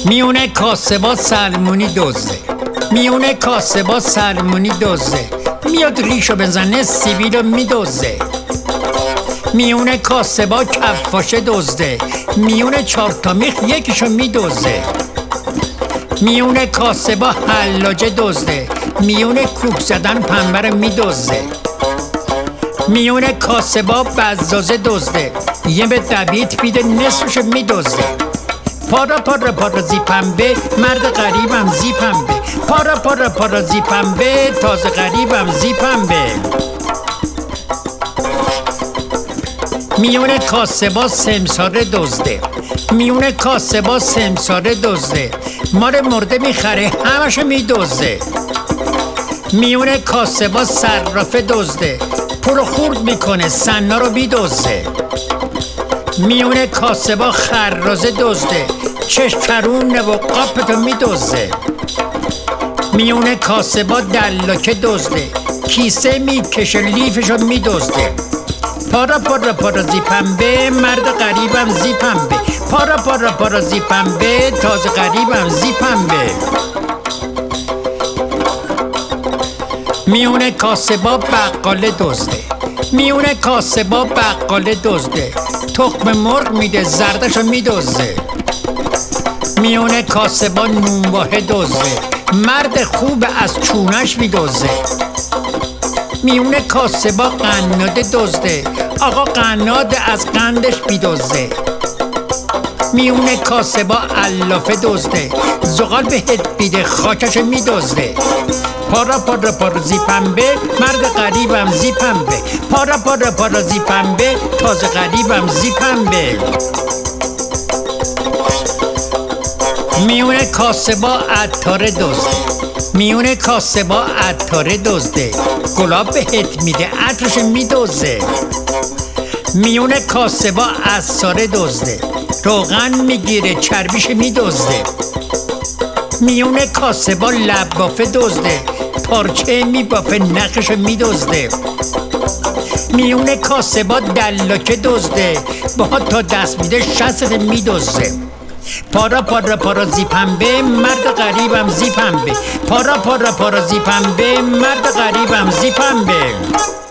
میونه کاسه با سلمونی دزده، میونه کاسه با سلمونی دزده، میاد ریشو بزنه سیبیلو میدزده. میونه کاسه با کفاشه دزده، میونه 4 تا میخ یکیشو میدزده. میونه کاسه با حلاجه دزده، میونه کوک زدن پنبه رو میدزده. میونه کاسه با بزازه دزده، یه به دویت بیده نصفشو میدزده. پارا پارا پارا زی پنبه، مرد غریبم زی پنبه، پارا پارا پارا زی پنبه، تازه غریبم زی پنبه. میونه کاسه با سمساره دزده، میونه کاسه با سمساره دزده، مار مرده میخره همشو میدزده. میونه کاسه با صرافه دزده، پول خورد میکنه سنا رو میدزده. میونه کاسه با خرازه دزده، چشکرونه و قاپتو میدزده. میونه کاسه با دلاکه دزده، کیسه میکشه لیفشو میدزده. پارا پارا پارا زی پنبه، مرد غریبم زی پنبه، پارا پارا پارا زی پنبه، تازه غریبم زی پنبه. میونه کاسه با بقاله دزده، میونه کاسه با بقاله دزده، تخم مرغ میده زردشو میدزده. میونه کاسه با نونواهه دزده، مرد خوب از چونش میدزده. میونه کاسه با قناده دزده، آقا قناد از قندش میدزده. میونه کاسه با علافه دزده، زغال بهت بیده خاکش میدزده. پارا پارا پارا زی پنبه، مرد غریبم زی پنبه، پارا پارا پارا زی پنبه، تازه غریبم زی پنبه. میونه کاسه با عطاره دزده، میونه کاسه با عطاره دزده، گلاب بهت میده عطرش میدزده. میونه کاسه با عصاره دزده، روغن میگیره چربیش میدزده. میونه کاسه با لبافه دزده، پارچه میبافه نخش میدزده. میونه کاسه با دلاکه دزده، با تا دست میده شست میدزده. پارا پارا پارا زی پنبه، مرد غریبم زی پنبه، پارا پارا پارا زی پنبه، مرد غریبم زی پنبه.